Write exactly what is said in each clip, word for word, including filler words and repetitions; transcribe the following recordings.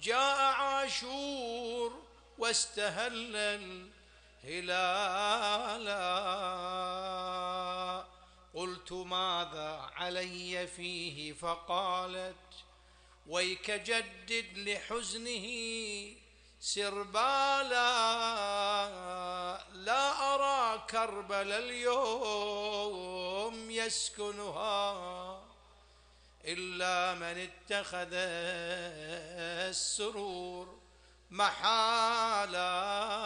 جاء عاشور واستهل الهلالا. قلت ماذا علي فيه؟ فقالت ويك جدد لحزنه سربالا. لا أرى كربل اليوم يسكنها إلا من اتخذ السرور محالا.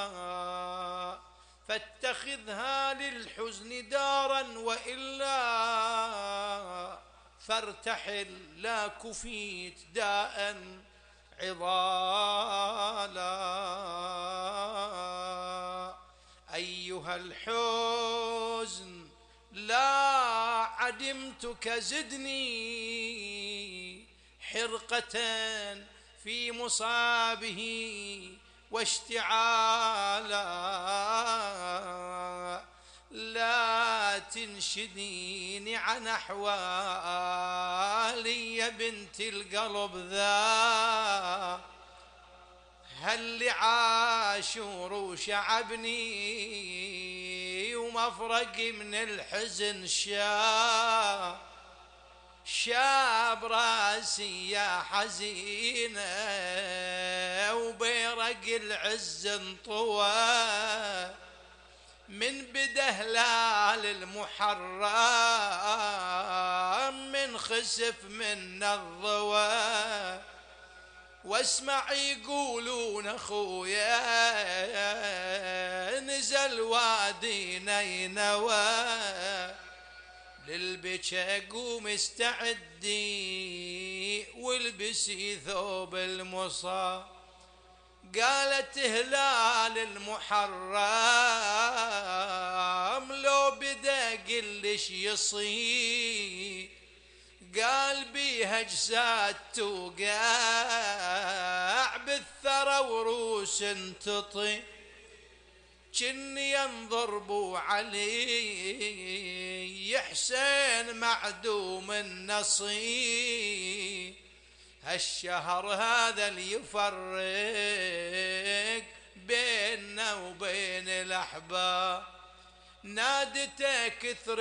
فاتخذها للحزن دارا وإلا فارتحل لا كفيت داء عضالا. أيها الحزن لا عدمتك زدني حرقة في مصابه واشتعالا. لا تنشديني عن أحوالي يا بنت القلب ذا. هل لعاشور وشعبني ومفرقي من الحزن شاب شاب راسي يا حزينة وبيرق العز انطوى. من بدا هلال المحرم من خسف من الضوى. واسمع يقولون اخويا نزل وادي نينوى. للبكا قوم استعدي والبسي ثوب المصاب. قالت هلال المحرم لو بدا قلش يصير. قال بيها جساد توقع بالثرى وروس تطي. جني ينضربوا علي حسين معدوم النصيب. هالشهر هذا اللي يفرق بيننا وبين الأحباب. نادته كثر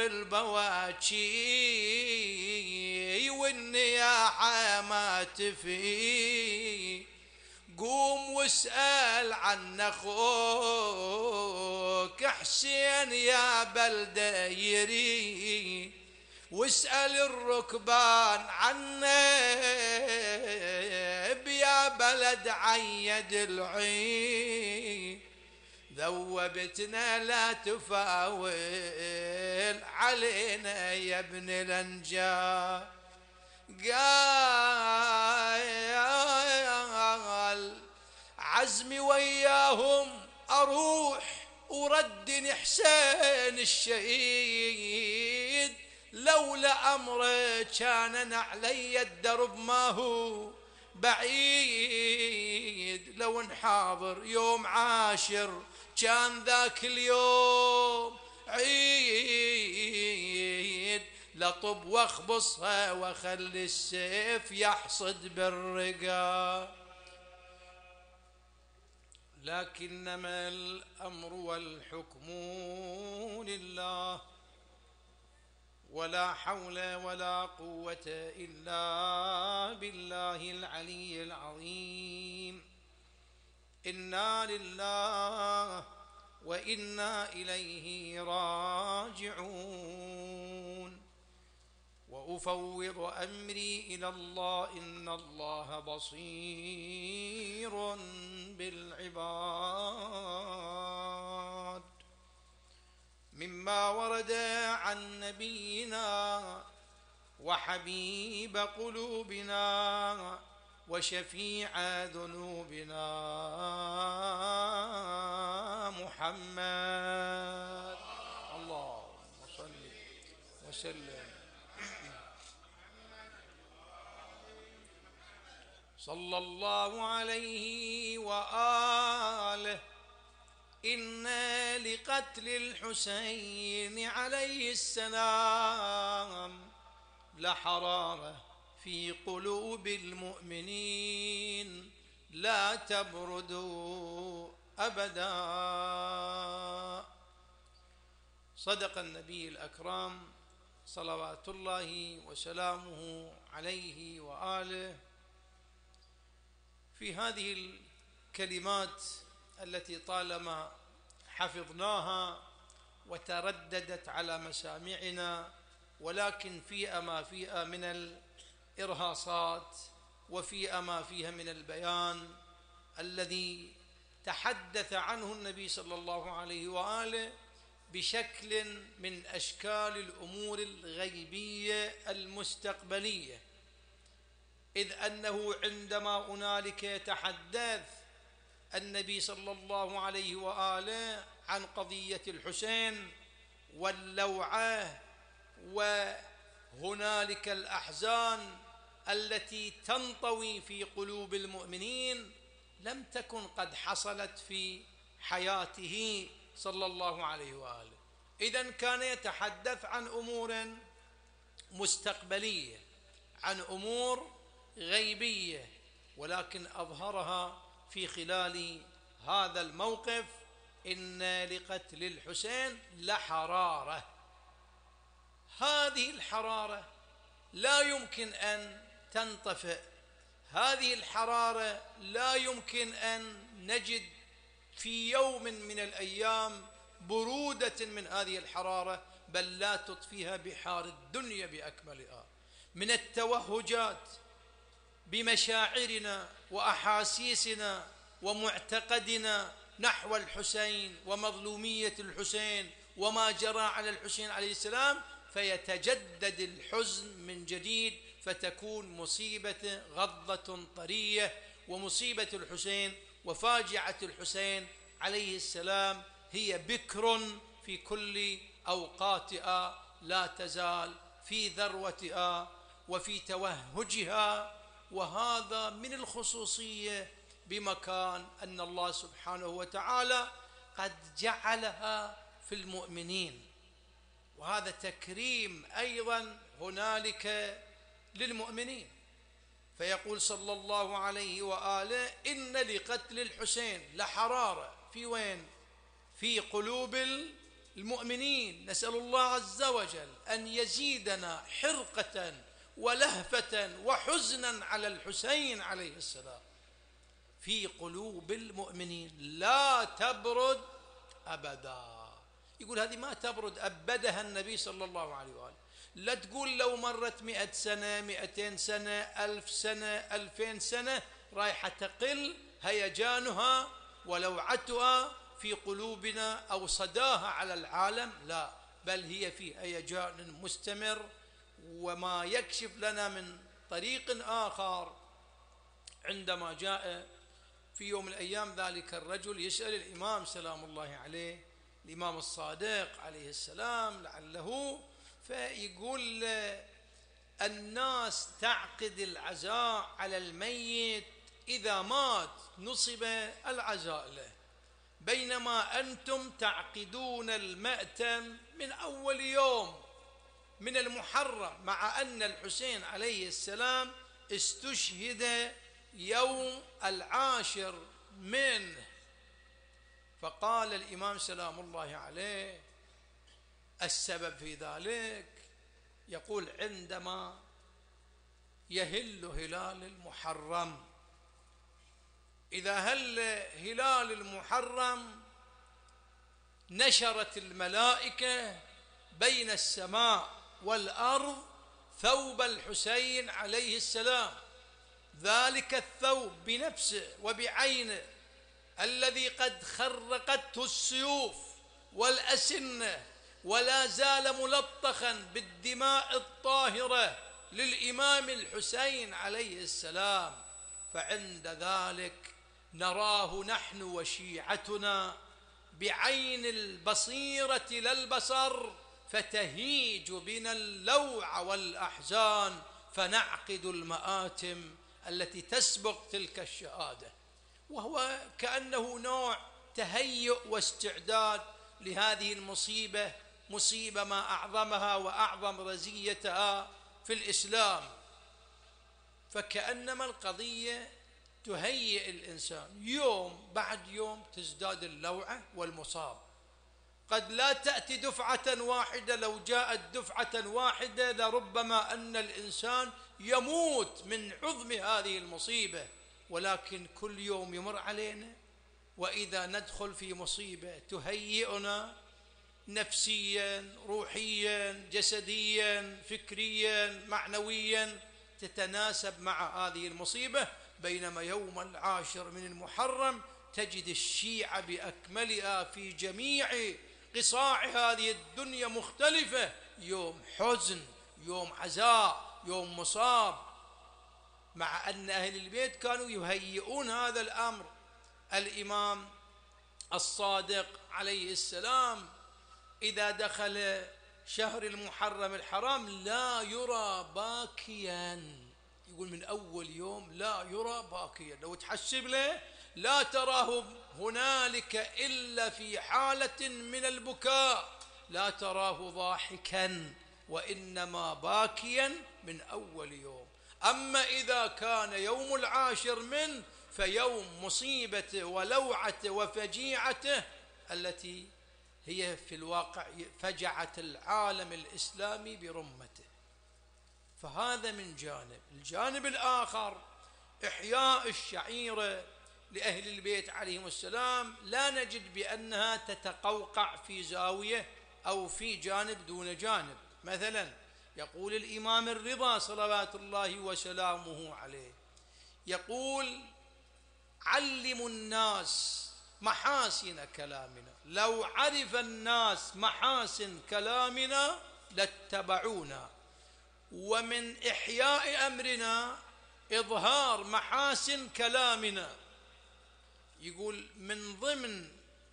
البواكي والنياحة ما تفي. قوم واسأل عن أخوك حسين يا بلدة يري. واسأل الركبان عنه يا بلد عيد العين. ذوبتنا لا تفاول علينا يا ابن الأنجاب. قال عزمي وياهم أروح وردني حسين الشهيد. لولا أمره كان علي الدرب ما هو بعيد. لو انحاضر يوم عاشر كان ذاك اليوم عيد. لطب واخبصها وخلي السيف يحصد بالرقاب. لكنما الأمر والحكم لله ولا حول ولا قوة إلا بالله العلي العظيم. إنا لله وإنا إليه راجعون. وأفوض أمري إلى الله إن الله بصير بالعباد. مما ورد عن نبينا وحبيب قلوبنا وشفيع ذنوبنا محمد. اللهم صل وسلم صلى الله عليه وآله. إن لقتل الحسين عليه السلام لحرارة في قلوب المؤمنين لا تبردوا أبدا. صدق النبي الأكرم صلوات الله وسلامه عليه وآله في هذه الكلمات التي طالما حفظناها وترددت على مسامعنا، ولكن فيها ما فيها من الإرهاصات وفيها ما فيها من البيان الذي تحدث عنه النبي صلى الله عليه وآله بشكل من أشكال الأمور الغيبية المستقبلية، إذ أنه عندما هنالك يتحدث النبي صلى الله عليه وآله عن قضية الحسين واللوعة وهنالك الأحزان التي تنطوي في قلوب المؤمنين، لم تكن قد حصلت في حياته صلى الله عليه وآله. إذن كان يتحدث عن أمور مستقبلية، عن أمور غيبية، ولكن أظهرها في خلال هذا الموقف: إن لقتل الحسين لحرارة. هذه الحرارة لا يمكن أن تنطفئ، هذه الحرارة لا يمكن أن نجد في يوم من الأيام برودة من هذه الحرارة، بل لا تطفيها بحار الدنيا بأكملها، من التوهجات بمشاعرنا وأحاسيسنا ومعتقدنا نحو الحسين ومظلومية الحسين وما جرى على الحسين عليه السلام، فيتجدد الحزن من جديد، فتكون مصيبة غضة طرية، ومصيبة الحسين وفاجعة الحسين عليه السلام هي بكر في كل أوقاتها، لا تزال في ذروتها وفي توهجها. وهذا من الخصوصية بمكان أن الله سبحانه وتعالى قد جعلها في المؤمنين، وهذا تكريم أيضا هنالك للمؤمنين. فيقول صلى الله عليه وآله: إن لقتل الحسين لحرارة. في وين؟ في قلوب المؤمنين. نسأل الله عز وجل أن يزيدنا حرقة ولهفة وحزنا على الحسين عليه السلام. في قلوب المؤمنين لا تبرد أبدا. يقول هذه ما تبرد، أبدها النبي صلى الله عليه وآله. لا تقول لو مرت مئة سنة مئتين سنة ألف سنة ألفين سنة رايحة تقل هيجانها ولوعتها في قلوبنا أو صداها على العالم، لا، بل هي في هيجان مستمر. وما يكشف لنا من طريق آخر عندما جاء في يوم من الأيام ذلك الرجل يسأل الإمام سلام الله عليه، الإمام الصادق عليه السلام لعله، فيقول الناس تعقد العزاء على الميت إذا مات نصب العزاء له، بينما أنتم تعقدون المأتم من أول يوم من المحرم، مع أن الحسين عليه السلام استشهد يوم العاشر منه. فقال الإمام سلام الله عليه: السبب في ذلك، يقول عندما يهل هلال المحرم، إذا هل هلال المحرم نشرت الملائكة بين السماء والأرض ثوب الحسين عليه السلام، ذلك الثوب بنفسه وبعينه الذي قد خرقته السيوف والأسنة ولا زال ملطخا بالدماء الطاهرة للإمام الحسين عليه السلام. فعند ذلك نراه نحن وشيعتنا بعين البصيرة لا البصر، فتهيج بنا اللوع والأحزان، فنعقد المآتم التي تسبق تلك الشهادة، وهو كأنه نوع تهيؤ واستعداد لهذه المصيبة، مصيبة ما أعظمها وأعظم رزيتها في الإسلام. فكأنما القضية تهيئ الإنسان يوم بعد يوم تزداد اللوعة والمصاب. قد لا تأتي دفعة واحدة، لو جاءت دفعة واحدة لربما أن الإنسان يموت من عظم هذه المصيبة، ولكن كل يوم يمر علينا وإذا ندخل في مصيبة تهيئنا نفسيا روحيا جسديا فكريا معنويا تتناسب مع هذه المصيبة. بينما يوم العاشر من المحرم تجد الشيعة بأكملها في جميع قصاع هذه الدنيا مختلفة، يوم حزن، يوم عزاء، يوم مصاب، مع أن أهل البيت كانوا يهيئون هذا الأمر. الإمام الصادق عليه السلام إذا دخل شهر المحرم الحرام لا يرى باكيا، يقول من أول يوم لا يرى باكيا، لو تحسب له لا تراه هنالك إلا في حالة من البكاء، لا تراه ضاحكا وإنما باكيا من أول يوم. أما إذا كان يوم العاشر منه فيوم مصيبته ولوعته وفجيعته التي هي في الواقع فجعت العالم الإسلامي برمته. فهذا من جانب. الجانب الآخر إحياء الشعيرة لأهل البيت عليهم السلام لا نجد بأنها تتقوقع في زاوية أو في جانب دون جانب. مثلا يقول الإمام الرضا صلوات الله وسلامه عليه، يقول علموا الناس محاسن كلامنا، لو عرف الناس محاسن كلامنا لاتبعونا، ومن إحياء أمرنا إظهار محاسن كلامنا. يقول من ضمن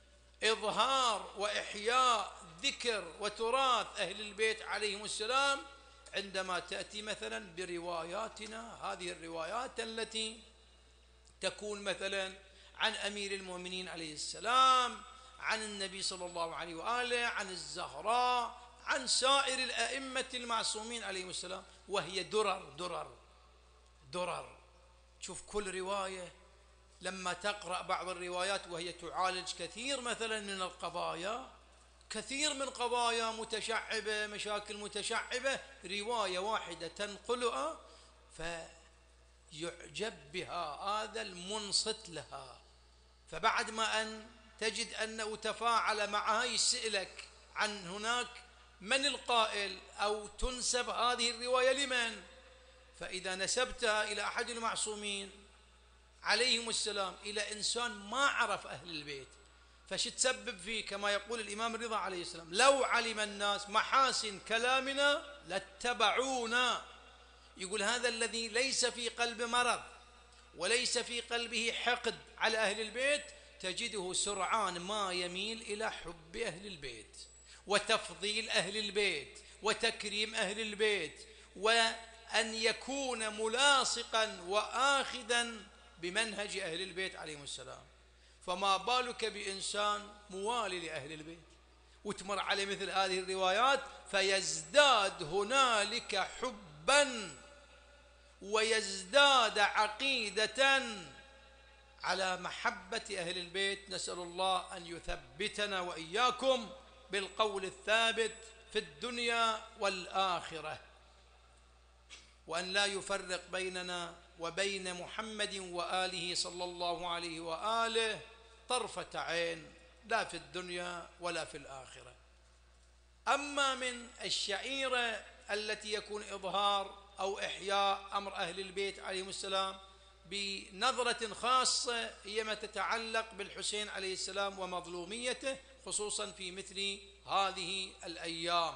إظهار وإحياء ذكر وتراث أهل البيت عليهم السلام عندما تأتي مثلا برواياتنا، هذه الروايات التي تكون مثلا عن أمير المؤمنين عليه السلام، عن النبي صلى الله عليه وآله، عن الزهراء، عن سائر الأئمة المعصومين عليهم السلام، وهي درر درر درر. شوف كل رواية لما تقرأ بعض الروايات وهي تعالج كثير مثلا من القضايا، كثير من قضايا متشعبة، مشاكل متشعبة، رواية واحدة تنقلها فيعجب بها هذا المنصت لها. فبعد ما أن تجد أنه تفاعل معها يسألك عن هناك من القائل أو تنسب هذه الرواية لمن، فإذا نسبتها إلى أحد المعصومين عليهم السلام إلى إنسان ما عرف أهل البيت فش تسبب فيه؟ كما يقول الإمام الرضا عليه السلام لو علم الناس محاسن كلامنا لاتبعونا. يقول هذا الذي ليس في قلب مرض وليس في قلبه حقد على أهل البيت تجده سرعان ما يميل إلى حب أهل البيت وتفضيل أهل البيت وتكريم أهل البيت وأن يكون ملاصقا وآخذا بمنهج أهل البيت عليهم السلام. فما بالك بإنسان موالي لأهل البيت وتمر عليه مثل هذه الروايات فيزداد هنالك حبا ويزداد عقيدة على محبة أهل البيت. نسأل الله أن يثبتنا وإياكم بالقول الثابت في الدنيا والآخرة، وأن لا يفرق بيننا وبين محمد وآله صلى الله عليه وآله طرفة عين، لا في الدنيا ولا في الآخرة. أما من الشعيرة التي يكون إظهار أو إحياء أمر أهل البيت عليهم السلام بنظرة خاصة هي ما تتعلق بالحسين عليه السلام ومظلوميته، خصوصا في مثل هذه الأيام،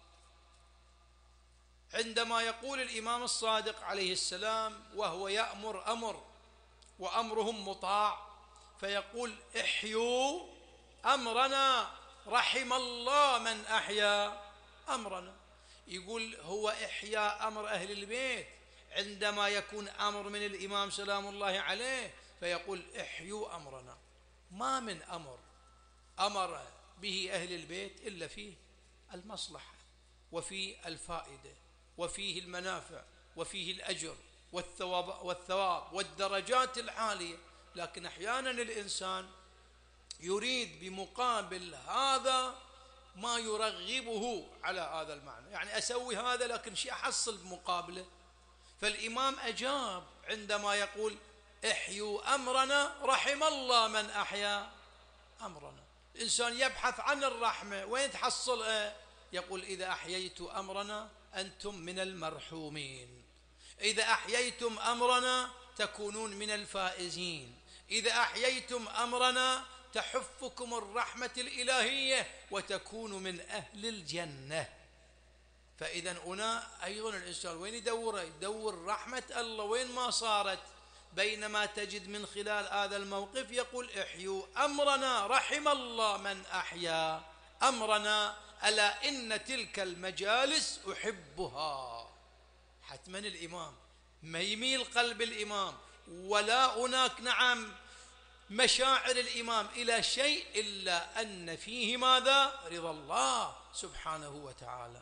عندما يقول الإمام الصادق عليه السلام وهو يأمر أمر وأمرهم مطاع فيقول احيوا أمرنا رحم الله من أحيا أمرنا. يقول هو إحياء أمر أهل البيت عندما يكون أمر من الإمام سلام الله عليه فيقول احيوا أمرنا. ما من أمر أمر به أهل البيت إلا فيه المصلحة وفيه الفائدة وفيه المنافع وفيه الأجر والثواب, والثواب والدرجات العالية. لكن أحيانا الإنسان يريد بمقابل هذا ما يرغبه على هذا المعنى، يعني أسوي هذا لكن شيء أحصل بمقابله. فالإمام أجاب عندما يقول احيوا أمرنا رحم الله من أحيا أمرنا. الإنسان يبحث عن الرحمة، وين تحصلها؟ يقول إذا أحييت أمرنا أنتم من المرحومين، إذا أحييتم أمرنا تكونون من الفائزين، إذا أحييتم أمرنا تحفكم الرحمة الإلهية وتكون من أهل الجنة. فإذا هنا أيضا الإنسان وين يدور؟ يدور رحمة الله وين ما صارت. بينما تجد من خلال هذا الموقف يقول احيوا أمرنا رحم الله من أحيا أمرنا، ألا إن تلك المجالس أحبها. حتما الإمام ما يميل قلب الإمام ولا هناك نعم مشاعر الإمام إلى شيء إلا أن فيه ماذا؟ رضا الله سبحانه وتعالى.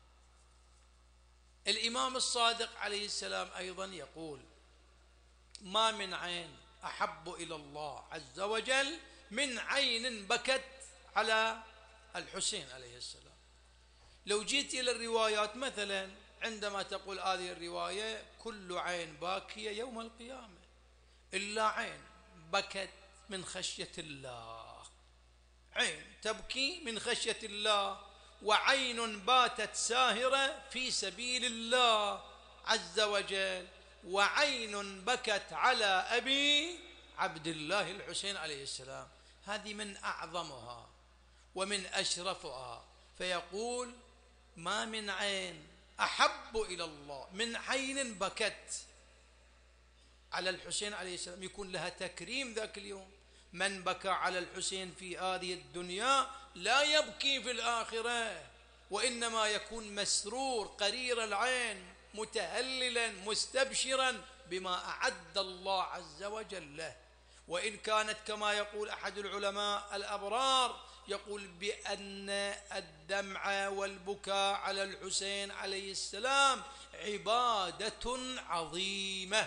الإمام الصادق عليه السلام أيضا يقول ما من عين أحب إلى الله عز وجل من عين بكت على الحسين عليه السلام. لو جيت إلى الروايات مثلا عندما تقول هذه الرواية كل عين باكية يوم القيامة إلا عين بكت من خشية الله، عين تبكي من خشية الله، وعين باتت ساهرة في سبيل الله عز وجل، وعين بكت على أبي عبد الله الحسين عليه السلام. هذه من أعظمها ومن أشرفها. فيقول ما من عين أحب إلى الله من عين بكت على الحسين عليه السلام، يكون لها تكريم ذاك اليوم. من بكى على الحسين في هذه الدنيا لا يبكي في الآخرة، وإنما يكون مسرور قرير العين متهللا مستبشرا بما أعد الله عز وجل له. وإن كانت كما يقول أحد العلماء الأبرار يقول بأن الدمع والبكاء على الحسين عليه السلام عبادة عظيمة،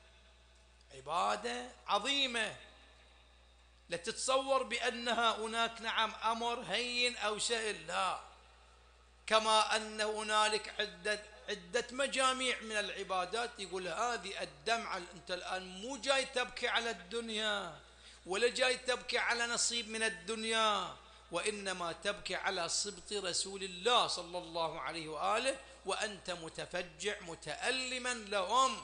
عبادة عظيمة. لا تتصور بأنها هناك نعم أمر هين أو سهل، لا، كما أن هنالك عدة عدة مجاميع من العبادات يقول هذه الدمعة أنت الآن مو جاي تبكي على الدنيا ولا جاي تبكي على نصيب من الدنيا، وإنما تبكي على سبط رسول الله صلى الله عليه وآله وأنت متفجع متألما لهم.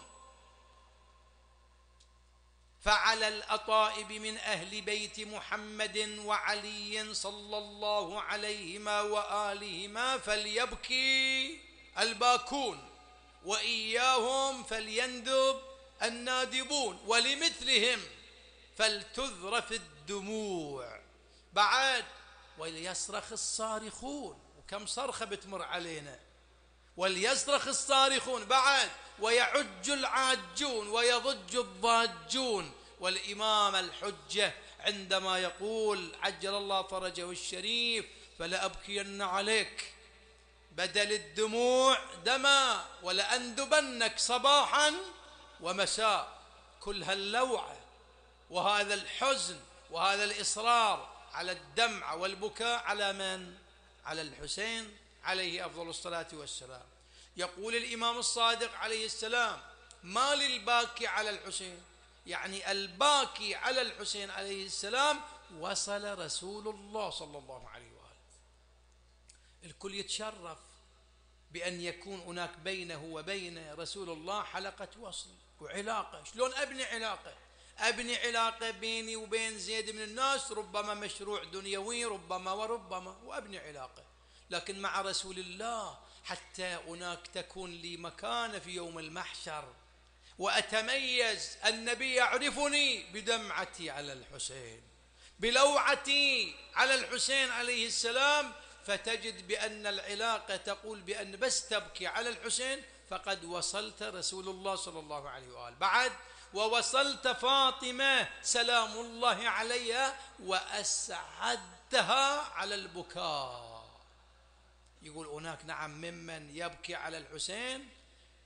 فعلى الأطائب من أهل بيت محمد وعلي صلى الله عليهما وآلهما فليبكي الباكون، وإياهم فليندب النادبون، ولمثلهم فلتذرف الدموع. بعد وليصرخ الصارخون، وكم صرخة بتمر علينا، وليصرخ الصارخون بعد، ويعج العاجون ويضج الضاجون. والإمام الحجة عندما يقول عجل الله فرجه الشريف فلأبكين عليك بدل الدموع دما ولأندبنك صباحا ومساء. كل هاللوعة وهذا الحزن وهذا الإصرار على الدمع والبكاء على من؟ على الحسين عليه أفضل الصلاة والسلام. يقول الإمام الصادق عليه السلام ما للباكي على الحسين، يعني الباكي على الحسين عليه السلام وصل رسول الله صلى الله عليه وآله. الكل يتشرف بأن يكون هناك بينه وبين رسول الله حلقة وصل وعلاقة. شلون أبني علاقة؟ أبني علاقة بيني وبين زيد من الناس، ربما مشروع دنيوي ربما وربما، وأبني علاقة. لكن مع رسول الله حتى هناك تكون لي مكانة في يوم المحشر وأتميز، النبي يعرفني بدمعتي على الحسين بلوعتي على الحسين عليه السلام. فتجد بأن العلاقة تقول بأن بس تبكي على الحسين فقد وصلت رسول الله صلى الله عليه وآله. بعد ووصلت فاطمة سلام الله عليها وأسعدتها على البكاء. يقول هناك نعم ممن يبكي على الحسين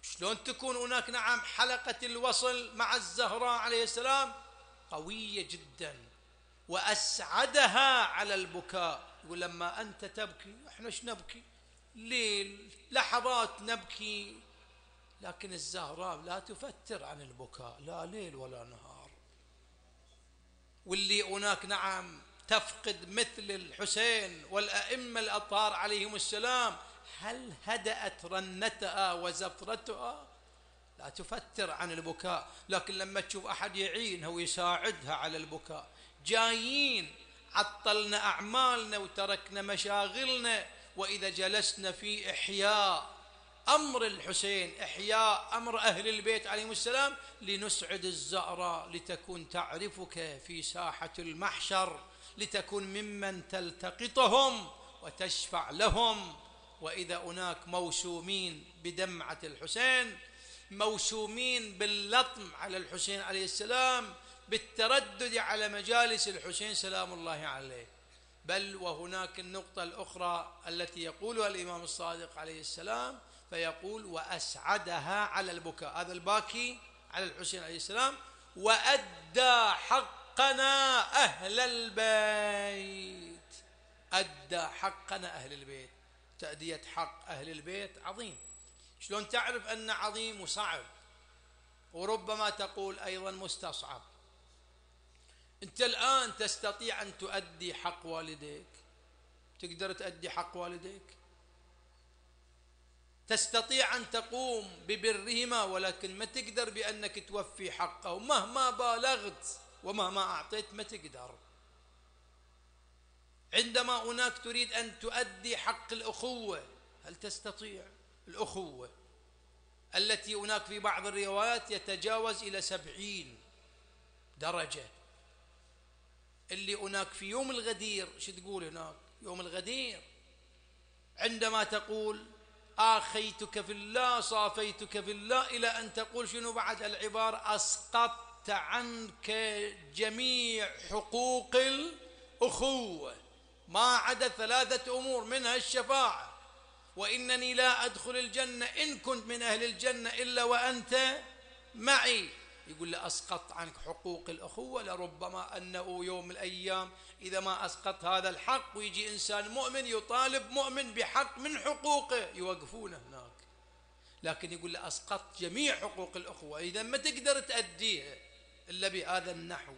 شلون تكون هناك نعم حلقة الوصل مع الزهراء عليه السلام قوية جدا، وأسعدها على البكاء. يقول لما أنت تبكي إحنا ايش نبكي؟ ليل لحظات نبكي، لكن الزهراء لا تفتر عن البكاء لا ليل ولا نهار. واللي هناك نعم تفقد مثل الحسين والأئمة الأطهار عليهم السلام، هل هدأت رنتها وزفرتها؟ لا تفتر عن البكاء. لكن لما تشوف أحد يعينها ويساعدها على البكاء، جايين عطلنا أعمالنا وتركنا مشاغلنا، وإذا جلسنا في إحياء أمر الحسين، إحياء أمر أهل البيت عليهم السلام، لنسعد الزهراء لتكون تعرفك في ساحة المحشر، لتكون ممن تلتقطهم وتشفع لهم. وإذا هناك موسومين بدمعة الحسين، موسومين باللطم على الحسين عليه السلام، بالتردد على مجالس الحسين سلام الله عليه. بل وهناك النقطة الأخرى التي يقولها الإمام الصادق عليه السلام، فيقول وأسعدها على البكاء، هذا الباكي على الحسين عليه السلام، وأدى حقنا أهل البيت، أدى حقنا أهل البيت. تأدية حق أهل البيت عظيم. شلون تعرف أن عظيم وصعب؟ وربما تقول أيضا مستصعب. أنت الآن تستطيع أن تؤدي حق والديك؟ تقدر تؤدي حق والديك؟ تستطيع أن تقوم ببرهما، ولكن ما تقدر بأنك توفي حقه مهما بالغت ومهما أعطيت، ما تقدر. عندما هناك تريد أن تؤدي حق الأخوة، هل تستطيع؟ الأخوة التي هناك في بعض الروايات يتجاوز إلى سبعين درجة، اللي هناك في يوم الغدير، شو تقول هناك يوم الغدير؟ عندما تقول آخيتك في الله صافيتك في الله، إلى أن تقول شنو بعد العبارة؟ أسقطت عنك جميع حقوق الأخوة ما عدا ثلاثة أمور، منها الشفاعة، وإنني لا أدخل الجنة إن كنت من أهل الجنة إلا وأنت معي. يقول له أسقط عنك حقوق الأخوة، لربما أنه يوم من الأيام إذا ما أسقط هذا الحق ويجي إنسان مؤمن يطالب مؤمن بحق من حقوقه يوقفونه هناك. لكن يقول له أسقط جميع حقوق الأخوة، إذا ما تقدر تأديها إلا بهذا النحو.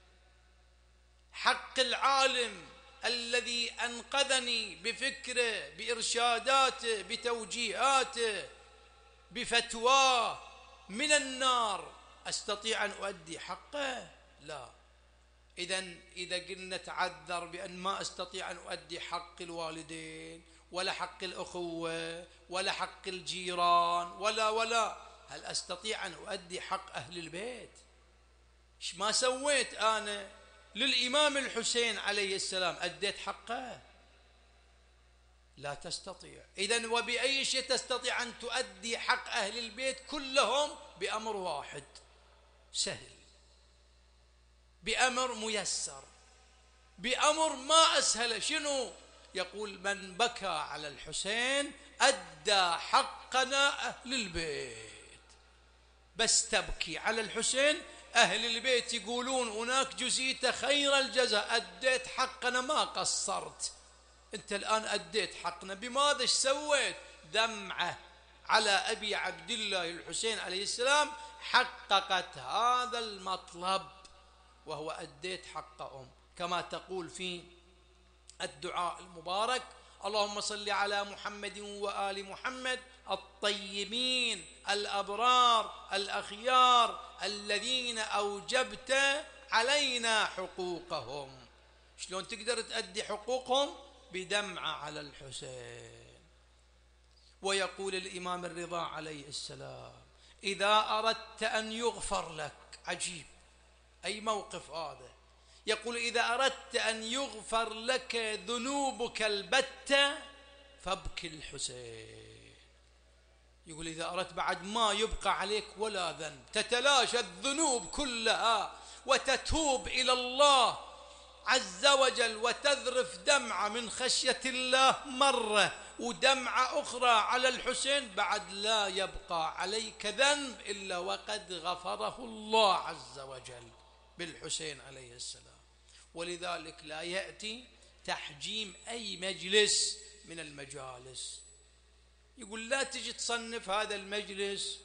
حق العالم الذي أنقذني بفكره بإرشاداته بتوجيهاته بفتواه من النار، أستطيع أن أؤدي حقه؟ لا. إذن إذا قلنا تعذر بأن ما أستطيع أن أؤدي حق الوالدين ولا حق الأخوة ولا حق الجيران ولا ولا هل أستطيع أن أؤدي حق أهل البيت؟ إيش ما سويت أنا للإمام الحسين عليه السلام؟ أديت حقه؟ لا تستطيع. إذن وبأي شيء تستطيع أن تؤدي حق أهل البيت كلهم؟ بأمر واحد سهل، بأمر ميسر، بأمر ما أسهل. شنو؟ يقول من بكى على الحسين أدى حقنا أهل البيت. بس تبكي على الحسين، أهل البيت يقولون هناك جزيت خير الجزاء، أديت حقنا ما قصرت. أنت الآن أديت حقنا بماذا؟ ايش سويت؟ دمعة على أبي عبد الله الحسين عليه السلام حققت هذا المطلب، وهو أديت حقهم، كما تقول في الدعاء المبارك اللهم صل على محمد وآل محمد الطيبين الأبرار الأخيار الذين أوجبت علينا حقوقهم. شلون تقدر تؤدي حقوقهم؟ بدمعة على الحسين. ويقول الإمام الرضا عليه السلام إذا أردت أن يغفر لك، عجيب أي موقف هذا، يقول إذا أردت أن يغفر لك ذنوبك البتة فابكي الحسين. يقول إذا أردت بعد ما يبقى عليك ولا ذنب، تتلاشى الذنوب كلها وتتوب إلى الله عز وجل وتذرف دمعة من خشية الله مرة ودمعة أخرى على الحسين، بعد لا يبقى عليك ذنب إلا وقد غفره الله عز وجل بالحسين عليه السلام. ولذلك لا يأتي تحجيم أي مجلس من المجالس. يقول لا تجي تصنف هذا المجلس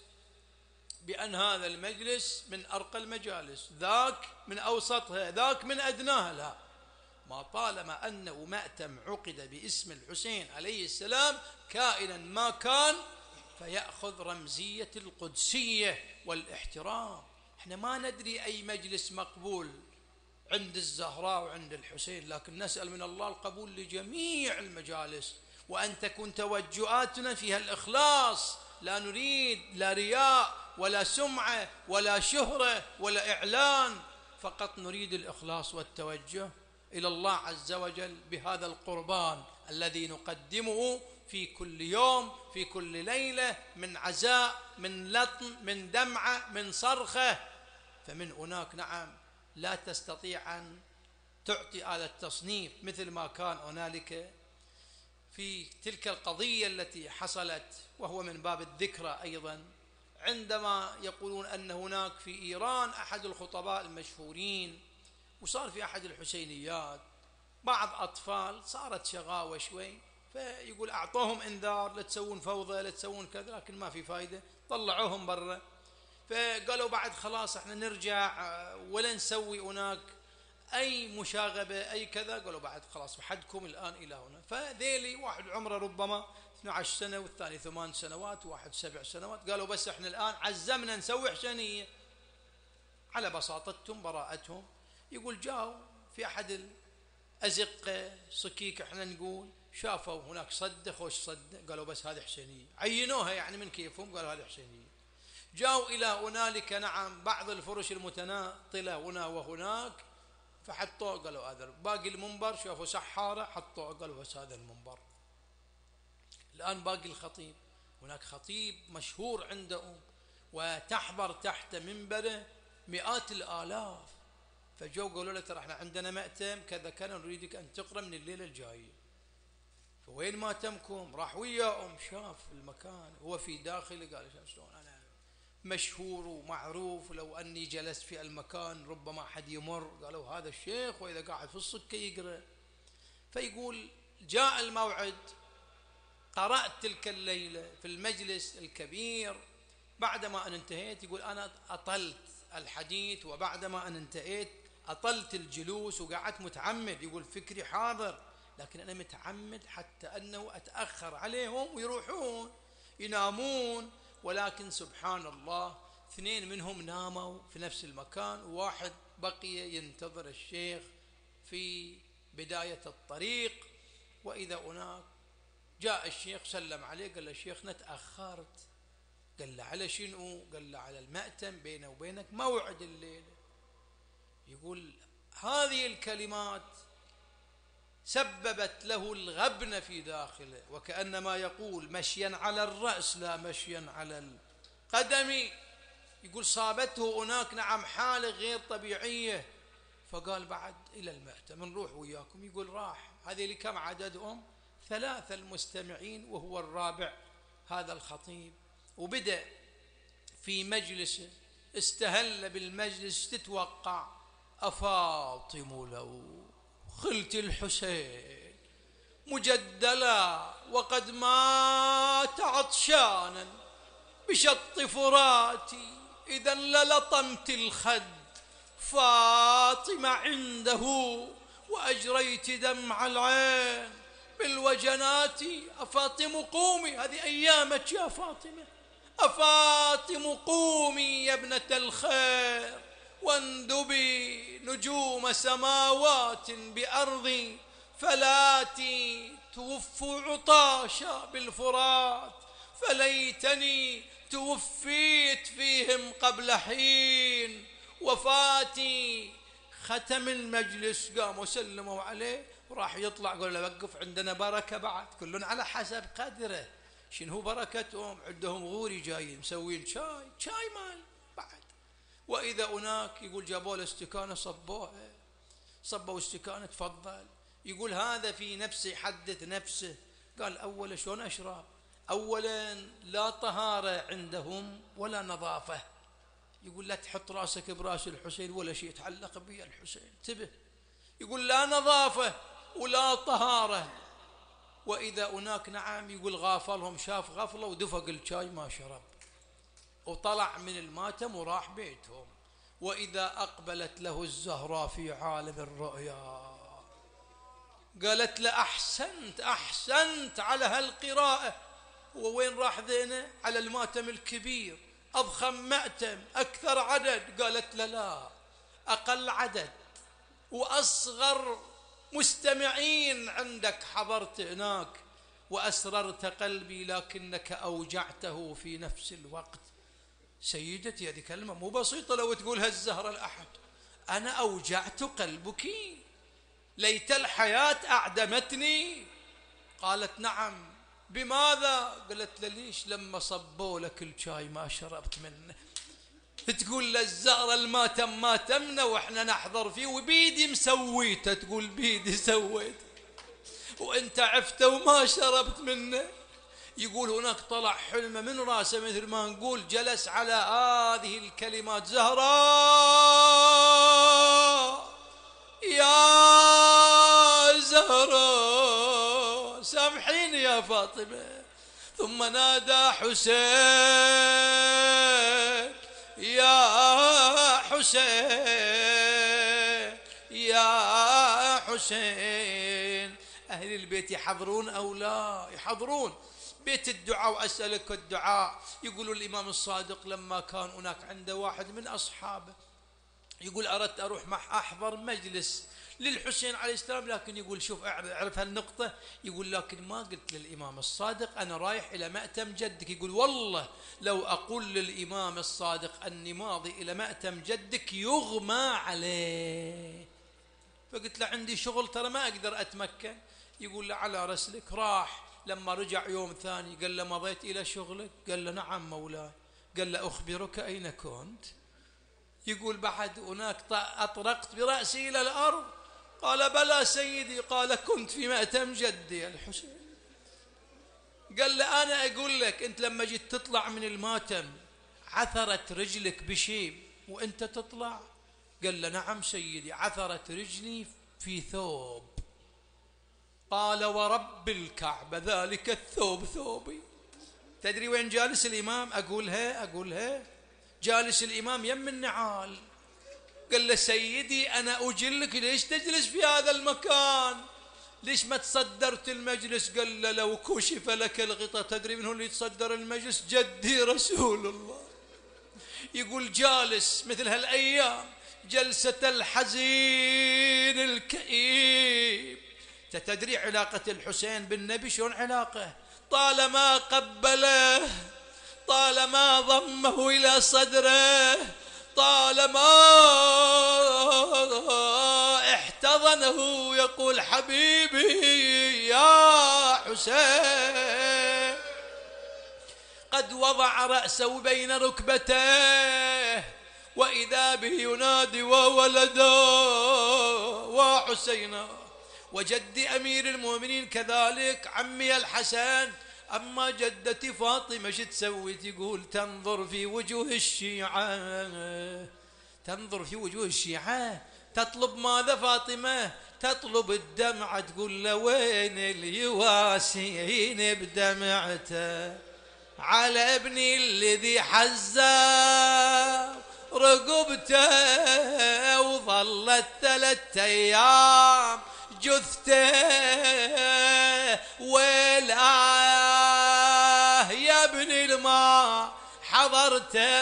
بأن هذا المجلس من أرقى المجالس، ذاك من أوسطها، ذاك من أدناها، لا، ما طالما أنه مأتم عقد باسم الحسين عليه السلام كائنا ما كان فيأخذ رمزية القدسية والاحترام. احنا ما ندري أي مجلس مقبول عند الزهراء وعند الحسين، لكن نسأل من الله القبول لجميع المجالس، وأن تكون توجهاتنا فيها الإخلاص، لا نريد لا رياء ولا سمعة ولا شهرة ولا إعلان، فقط نريد الإخلاص والتوجه إلى الله عز وجل بهذا القربان الذي نقدمه في كل يوم، في كل ليلة، من عزاء، من لطم، من دمعة، من صرخة. فمن هناك نعم لا تستطيع أن تعطي هذا التصنيف مثل ما كان هنالك في تلك القضية التي حصلت، وهو من باب الذكرى أيضا، عندما يقولون أن هناك في إيران أحد الخطباء المشهورين، وصار في أحد الحسينيات بعض أطفال صارت شغاوة شوي، فيقول أعطوهم إنذار لا تسوون فوضى لا تسوون كذا، لكن ما في فايدة، طلعوهم برا. فقالوا بعد خلاص احنا نرجع ولا نسوي هناك أي مشاغبة أي كذا، قالوا بعد خلاص وحدكم الآن إلى هنا. فذيلي واحد عمره ربما اثنتي عشرة سنة والثاني ثمان سنوات وواحد سبع سنوات، قالوا بس احنا الآن عزمنا نسوي حسينية على بساطتهم براءتهم. يقول جاءوا في أحد الأزقة صكيك احنا نقول، شافوا هناك صدة خوش صدة، قالوا بس هذه حسينية، عينوها يعني من كيفهم، قالوا هذه حسينية. جاءوا إلى هنالك نعم بعض الفرش المتناطلة هنا وهناك، فحطوا قالوا هذا باقي المنبر، شافوا سحارة حطوا قالوا بس هذا المنبر. الآن باقي الخطيب، هناك خطيب مشهور عندهم وتحضر تحت منبره مئات الآلاف، فجو قالوا له ترى احنا عندنا مأتم كذا كان نريدك أن تقرأ من الليلة الجاية. فوين مأتمكم؟ راح وياهم شاف المكان، هو في داخله قال شلون أنا مشهور ومعروف، لو أني جلست في المكان ربما أحد يمر، قالوا هذا الشيخ وإذا قاعد في الصكة يقرأ. فيقول جاء الموعد، قرأت تلك الليلة في المجلس الكبير، بعدما أن انتهيت يقول أنا أطلت الحديث، وبعدما أن انتهيت أطلت الجلوس وقعدت متعمد، يقول فكري حاضر لكن أنا متعمد حتى أنه أتأخر عليهم ويروحون ينامون. ولكن سبحان الله اثنين منهم ناموا في نفس المكان، وواحد بقي ينتظر الشيخ في بداية الطريق. وإذا هناك جاء الشيخ سلم عليه، قال له شيخنا تأخرت. قال له على شنو؟ قال له على المأتم بينه وبينك موعد الليلة. يقول هذه الكلمات سببت له الغبن في داخله، وكأنما يقول مشيا على الرأس لا مشيا على القدم. يقول صابته هناك نعم حالة غير طبيعية، فقال بعد إلى المأتم نروح وياكم. يقول راح، هذه اللي كم عددهم؟ ثلاثة المستمعين وهو الرابع هذا الخطيب، وبدأ في مجلسه، استهل بالمجلس. تتوقع أفاطم لو خلت الحسين مجدلا وقد مات عطشانا بشط فراتي، إذا للطمت الخد فاطمة عنده وأجريت دمع العين بالوجنات. أفاطم قومي، هذه أيامك يا فاطمة، أفاطم قومي يا ابنة الخير واندبي نجوم سماوات بأرضي، فلاتي توف عطاشا بالفرات، فليتني توفيت فيهم قبل حين وفاتي. ختم المجلس، قاموا سلموا عليه وراح يطلع، قالوا له وقف عندنا بركة بعد، كلهم على حسب قدره. شنو بركتهم؟ عندهم غوري جايين مسوين شاي، شاي مال بعد. وإذا هناك يقول جابوا له استكانة صبوها، صبوا استكانة تفضل. يقول هذا في نفسه يحدث نفسه، قال أولا شلون أشرب؟ أولا لا طهارة عندهم ولا نظافة. يقول لا تحط راسك براس الحسين ولا شيء يتعلق بي الحسين، انتبه. يقول لا نظافة ولا طهارة. وإذا هناك نعم يقول غافلهم، شاف غفلة ودفق الشاي ما شرب وطلع من الماتم وراح بيتهم. وإذا أقبلت له الزهراء في عالم الرؤيا قالت له أحسنت أحسنت على هالقراءة. هو وين راح ذينه؟ على الماتم الكبير، أضخم مأتم، أكثر عدد. قالت له لا، أقل عدد وأصغر مستمعين عندك حضرت هناك وأسررت قلبي لكنك أوجعته في نفس الوقت. سيدتي هذه كلمة مو بسيطة لو تقولها الزهرة لأحد. أنا أوجعت قلبك، ليت الحياة أعدمتني. قالت نعم، بماذا؟ قالت له ليش لما صبوا لك الشاي ما شربت منه؟ تقول للزهرة الماتم ماتمنا وإحنا نحضر فيه وبيدي مسويته، تقول بيدي سويت وإنت عفته وما شربت منه. يقول هناك طلع حلمه من راسه مثل ما نقول، جلس على هذه الكلمات: زهراء يا زهراء سامحيني يا فاطمة. ثم نادى حسين يا حسين يا حسين. أهل البيت يحضرون أو لا يحضرون؟ بيت الدعاء. وأسألك الدعاء. يقول الإمام الصادق لما كان هناك عنده واحد من أصحابه يقول أردت أروح مع أحضر مجلس للحسين عليه السلام، لكن يقول شوف أعرف هالنقطة، يقول لكن ما قلت للإمام الصادق أنا رايح إلى مأتم جدك. يقول والله لو أقول للإمام الصادق أني ماضي إلى مأتم جدك يغمى عليه. فقلت له عندي شغل ترى ما أقدر أتمكن. يقول له على رسلك. راح. لما رجع يوم ثاني قال له مضيت إلى شغلك؟ قال له نعم مولاي. قال له أخبرك أين كنت؟ يقول بعد هناك أطرقت برأسي إلى الأرض. قال بلى سيدي. قال كنت في مأتم جدي الحسين. قال له أنا أقول لك أنت لما جيت تطلع من الماتم عثرت رجلك بشيء وأنت تطلع؟ قال له نعم سيدي، عثرت رجلي في ثوب. قال ورب الكعبة ذلك الثوب ثوبي. تدري وين جالس الإمام؟ أقولها أقولها جالس الإمام يم النعال. قال له سيدي أنا أجلك ليش تجلس في هذا المكان؟ ليش ما تصدرت المجلس؟ قال له لو كشف لك الغطاء. تدري من هو اللي يتصدر المجلس؟ جدي رسول الله. يقول جالس مثل هالأيام جلسة الحزين الكئيب. تدري علاقة الحسين بالنبي شلون علاقة؟ طالما قبله، طالما ضمه إلى صدره، طالما احتضنه يقول حبيبي يا حسين. قد وضع رأسه بين ركبتيه وإذا به ينادي وولدا وحسينا وجدي أمير المؤمنين كذلك عمي الحسن. أما جدتي فاطمة شو تسوي؟ تقول تنظر في وجوه الشيعة، تنظر في وجوه الشيعة. تطلب ماذا فاطمة؟ تطلب الدمعة. تقول له وين اليواسين بدمعته على ابني الذي حزى رقبته وظلت ثلاثة أيام جثته ويلاه يا ابن الماء حضرته.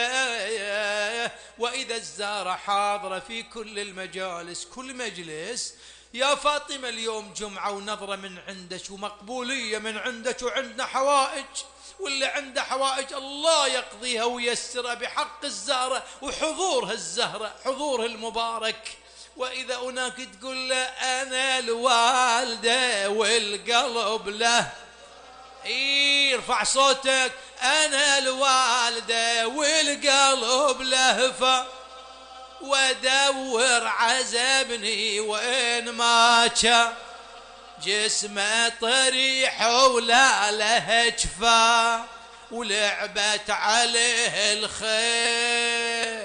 وإذا الزارة حاضرة في كل المجالس، كل مجلس يا فاطمة اليوم جمعة ونظرة من عندك ومقبولية من عندك وعندنا حوائج، واللي عنده حوائج الله يقضيها ويسرها بحق الزهرة وحضورها الزهرة حضورها المبارك. وإذا هناك تقول له أنا الوالدة والقلب له، إيه ارفع صوتك، أنا الوالدة والقلب لهفة ودور عزبني وين ما كان. جسمه طريح ولا له جفا ولعبت عليه الخيل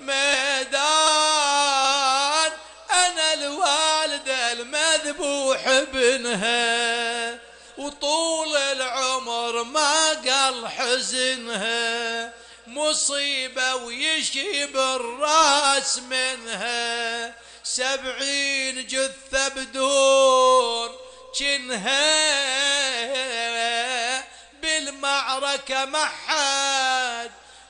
ميدان. أنا الوالدة المذبوح ابنها وطول العمر ما قل حزنها مصيبة ويشيب الراس منها سبعين جثة بدور جنها بالمعركة ما حد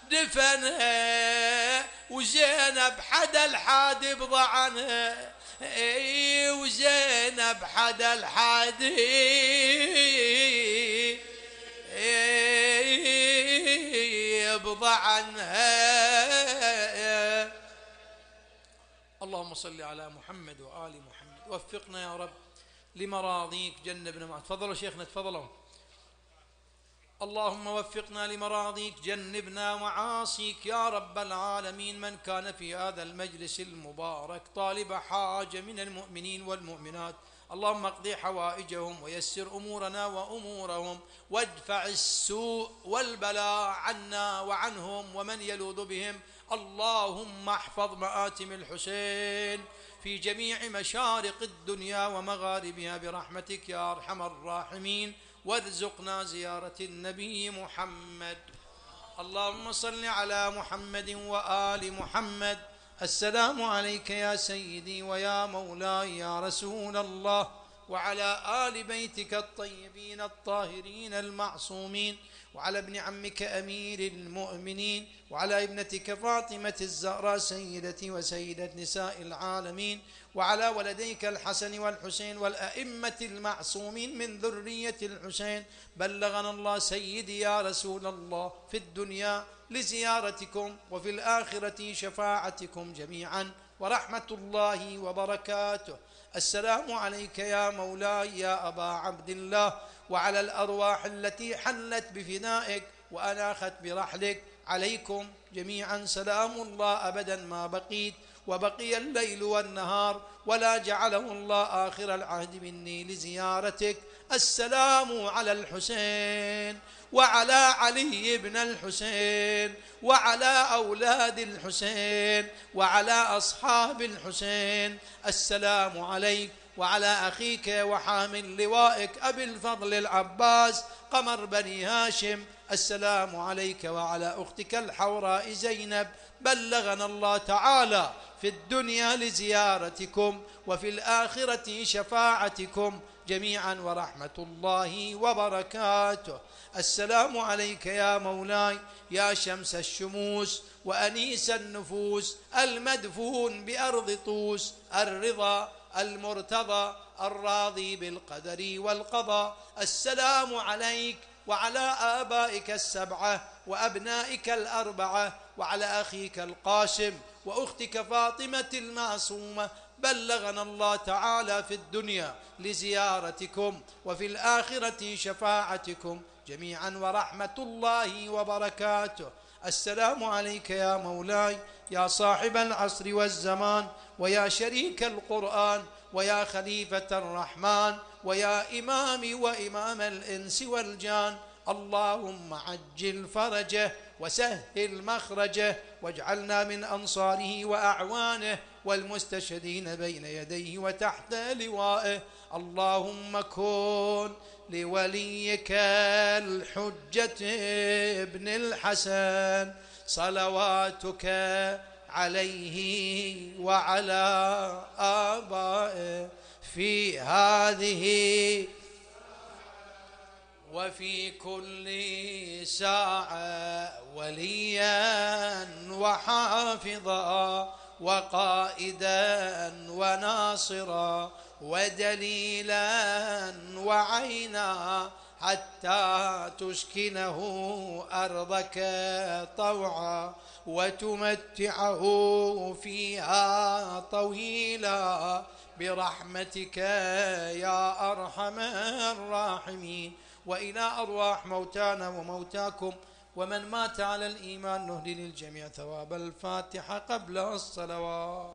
دفنها وزينب حدا الحادي بضعنها اي وزينب حدا الحادي بضعنها. اللهم صل على محمد وآل محمد. وفقنا يا رب لمراضيك جنبنا ما. تفضلوا شيخنا تفضلوا. اللهم وفقنا لمراضيك جنبنا معاصيك يا رب العالمين. من كان في هذا المجلس المبارك طالب حاجة من المؤمنين والمؤمنات اللهم اقضي حوائجهم ويسر أمورنا وأمورهم وادفع السوء والبلاء عنا وعنهم ومن يلوذ بهم. اللهم احفظ مآتم الحسين في جميع مشارق الدنيا ومغاربها برحمتك يا أرحم الراحمين وارزقنا زيارة النبي محمد. اللهم صل على محمد وآل محمد. السلام عليك يا سيدي ويا مولاي يا رسول الله وعلى آل بيتك الطيبين الطاهرين المعصومين وعلى ابن عمك أمير المؤمنين وعلى ابنتك فاطمة الزهراء سيدتي وسيدة نساء العالمين وعلى ولديك الحسن والحسين والأئمة المعصومين من ذرية الحسين. بلغنا الله سيدي يا رسول الله في الدنيا لزيارتكم وفي الآخرة شفاعتكم جميعا ورحمة الله وبركاته. السلام عليك يا مولاي يا أبا عبد الله وعلى الأرواح التي حلت بفنائك وأناخت برحلك. عليكم جميعا سلام الله أبدا ما بقيت وبقي الليل والنهار ولا جعله الله آخر العهد مني لزيارتك. السلام على الحسين وعلى علي بن الحسين وعلى أولاد الحسين وعلى أصحاب الحسين. السلام عليك وعلى أخيك وحامل لوائك أبي الفضل العباس قمر بني هاشم. السلام عليك وعلى أختك الحوراء زينب. بلغنا الله تعالى في الدنيا لزيارتكم وفي الآخرة شفاعتكم جميعا ورحمة الله وبركاته. السلام عليك يا مولاي يا شمس الشموس وأنيس النفوس المدفون بأرض طوس الرضا المرتضى الراضي بالقدر والقضاء. السلام عليك وعلى آبائك السبعة وأبنائك الأربعة وعلى أخيك القاسم وأختك فاطمة المعصومة. بلغنا الله تعالى في الدنيا لزيارتكم وفي الآخرة شفاعتكم جميعا ورحمة الله وبركاته. السلام عليك يا مولاي يا صاحب العصر والزمان ويا شريك القرآن ويا خليفة الرحمن ويا إمامي وإمام الإنس والجان. اللهم عجل فرجه وسهل مخرجه واجعلنا من أنصاره وأعوانه والمستشهدين بين يديه وتحت لوائه. اللهم كن لوليك الحجة ابن الحسن صلواتك عليه وعلى آبائه في هذه وفي كل ساعة وليا وحافظا وقائدا وناصرا ودليلا وعينا حتى تسكنه أرضك طوعا وتمتعه فيها طويلا برحمتك يا أرحم الراحمين. وإلى أرواح موتانا وموتاكم ومن مات على الإيمان نهدي للجميع ثواب الفاتحة قبل الصلوات.